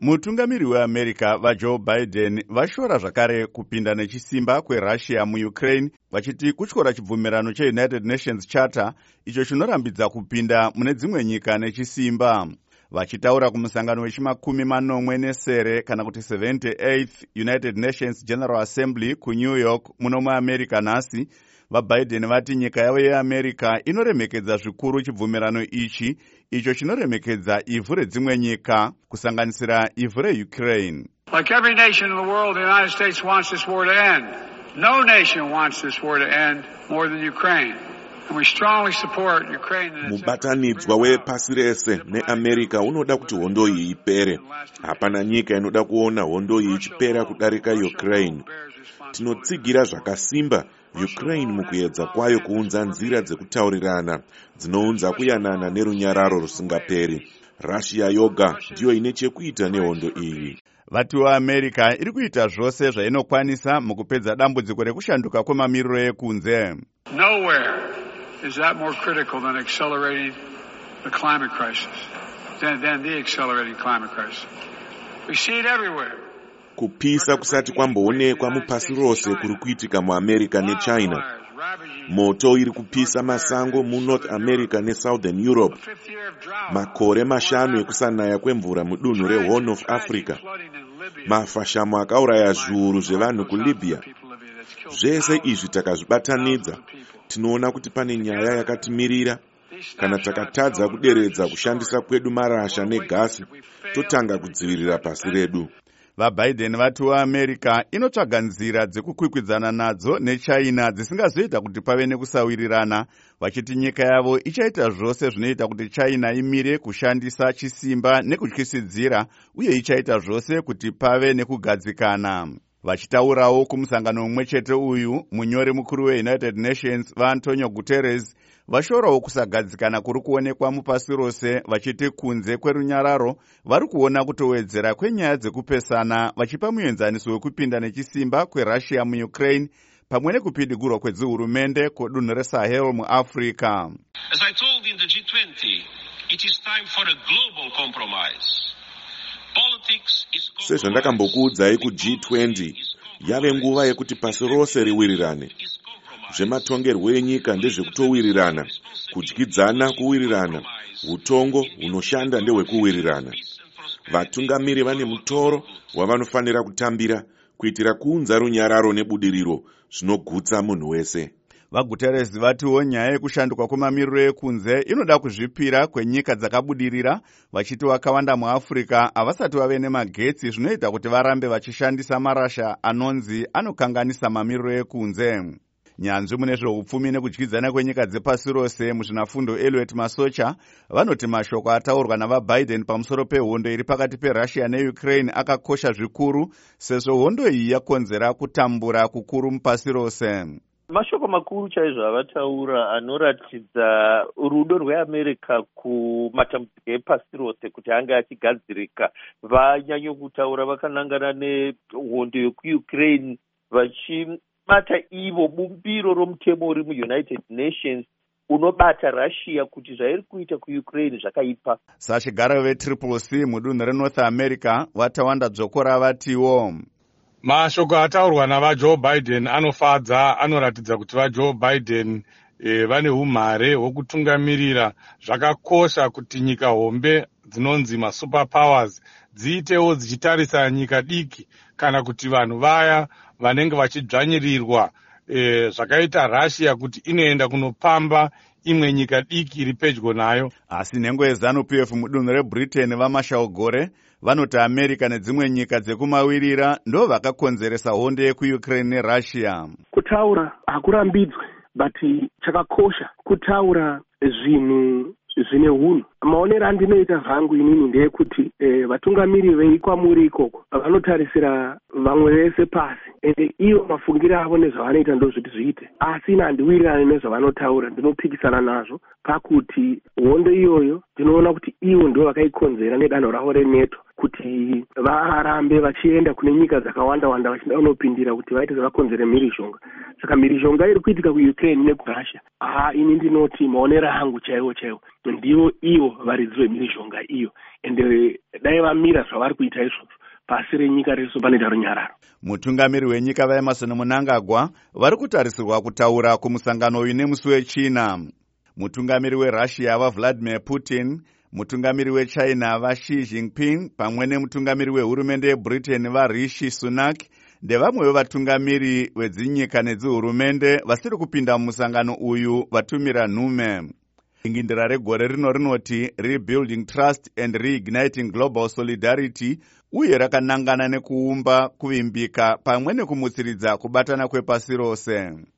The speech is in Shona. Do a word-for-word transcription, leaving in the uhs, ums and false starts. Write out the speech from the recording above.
Mutungamiri weAmerica vaJoe Biden vashora zvakare kupinda nechisimba kweRussia muUkraine, vachiti kutyora chibvumirano cheUnited Nations Charter icho chinorambidza kupinda mune dzimwe nyika nechisimba. Vachitaura kumusangano wechimakumi manomwe nesere kana kuti seventy-eighth United Nations General Assembly kuNew York muno muAmerica nhasi, vaBiden vati nyika yavo yeAmerica inoremekedza zvikuru chibvumirano ichi icho chinoremekedza ivhu redzimwe nyika kusanganisira ivhu reUkraine. Like every nation in the world, the United States wants this war to end. No nation wants this war to end more than Ukraine. And we strongly support Ukraine. Mubatanidzwa wepasi rese neAmerica unoda kuti hondo iyi ipere. Hapana nyika inoda kuona hondo iyi ichipera kudarika Ukraine. Tinotsigira zvakasimba Ukraine mukuedza kwayo kuunza nzira dzekutaurirana dzinounza kuyanana nerunyararo rusingaperi. Russia yoga ndiyo ine chekuita nehondo iyi. Vati weAmerica iri kuita zvose zvainokwanisa mukupedza dambudziko rekushanduka kwemamiriro ekunze. Nowhere is that more critical than accelerating the climate crisis, than, than the accelerating climate crisis. We see it everywhere. Kupisa kusati kwamboonekwa mupasi rose kuri kuitika muAmerica neChina. Moto iri kupisa masango muNorth America neSouthern Europe. Makore mashanu ekusanaya kwemvura mudunhu reHorn of Africa. Mafashamo akauraya zviuru zvevanhu kuLibya. Zvese izvi takazvibatanidza, tinoona kuti pane nyaya yakatimirira. Kana takatadza kuderedza kushandisa kwedu marasha negasi, totanga kudzivirira pasi redu. VaBiden vati weAmerica inotsvaga nzira dzekukwikwidzana nadzo neChina dzisingazoita kuti pave nekusawirirana, vachiti nyika yavo ichaita zvose zvinoita kuti China imire kushandisa chisimba nekutyisidzira, uye ichaita zvose kuti pave nekugadzikana. Vachitaurawo kumusangano mumwe chete uyu, munyori mukuru weUnited Nations vaAntonio Guterres vashorawo kusagadzikana kuri kuonekwa mupasi rose, vachiti kunze kwerunyararo vari kuona kutowedzera kwenyaya dzekupesana, vachipa muenzaniso wekupinda nechisimba kweRussia muUkraine pamwe nekupidigurwa kwedzihurumende kudunhu reSahel muAfrica. As I told in the G twenty, it is time for a global compromise. Sezvandakambokuudzai kuG twenty, yave nguva yekuti pasi rose riwirirane. Zvematongerwo enyika ndezvekutowirirana, kudyidzana kuwirirana, utongo hunoshanda ndehwekuwirirana. Vatungamiri vane mutoro wavanofanira kutambira kuitira kuunza runyararo nebudiriro zvinogutsa munhu wese. VaGuterres vatiwo nyaya yekushanduka kwemamiriro ekunze inoda kuzvipira kwenyika dzakabudirira, vachiti vakawanda muAfrica havasati vave nemagetsi zvinoita kuti varambe vachishandisa marasha anonzi anokanganisa mamiriro ekunze. Nyanzvi mune zveupfumi nekudyidzana kwenyika dzepasi rose muzvinafundo Elliot Masocha vanoti mashoko ataurwa navaBiden pamusoro pehondo iri pakati peRussia neUkraine akakosha zvikuru, sezvo hondo iyi yakonzera kutambura kukuru mupasi rose. Mashoko makuru chaizvo avataura anoratidza rudo rweAmerica kumatambudziko epasi rose kuti anga achigadzirika. Vanyanyo kutaura vakanangana nehondo yekuUkraine vachibata ivo bumbiro romutemo uri muUnited Nations unobata Russia kuti zvairi kuita kuUkraine zvakaipa. Sachigaro veTriple C mudunhu reNorth America vatawanda dzokora vatiwo mashoko ataurwa navaJoe Biden anofadza, anoratidza kuti vaJoe Biden e, vane umhare hwokutungamirira. Zvakakosha kuti nyika hombe dzinonzi masuperpowers dziitewo dzichitarisa nyika diki kana kuti vanhu vaya vanenge vachidzvanyirirwa e, zvakaita Russia kuti inoenda kunopamba imwe nyika diki iri pedyo nayo. Asi nhengo yeZanu-P F mudunhu reBritain vaMashaugore vanoti America nedzimwe nyika dzekumawirira ndo vakakonzeresa hondo yekuUkraine neRussia. Kutaura hakurambidzwe, but chakakosha kutaura zvinhu zvine hunhu. Maonero andinoita zvangu inini ndeyekuti eh, vatungamiri veikwamuri ikoko vanotarisira vamwe vese pasi, ende ivo mafungiro avo nezvavanoita ndozviti zviite. Asi ina handiwirirane nezvavanotaura, ndinopikisana nazvo pakuti hondo iyoyo ndinoona kuti ivo ndo vakaikonzera nedanho ravo reNATO kuti varambe vachienda kune nyika dzakawanda wanda vachida kunopindira kuti vaite zvavakonzere mhirishonga. Saka mhirishonga iri kuitika kuUkraine nekurussia, haa ini ndinoti maonero angu chaiwo chaiwo ndivo ivo varidzi vemhirishonga iyo, ende dai vamira zvavari kuita izvozvo pasi renyika reso panoita runyararo. Mutungamiri wenyika vaEmerson Mnangagwa vari kutarisirwa kutaura kumusangano uyu nemusi wechina. Mutungamiri weRussia vaVladimir Putin, mutungamiri weChina vaXi Jinping pamwe nemutungamiri wehurumende yeBritain vaRishi Sunak ndevamwe vevatungamiri vedzinyika nedzihurumende vasiri kupinda mumusangano uyu vatumira nhume. Ingindira regore rino rinoti Rebuilding Trust and Reigniting Global Solidarity, uye rakanangana nekuumba kuvimbika pamwe nekumutsiridza kubatana kwepasi rose.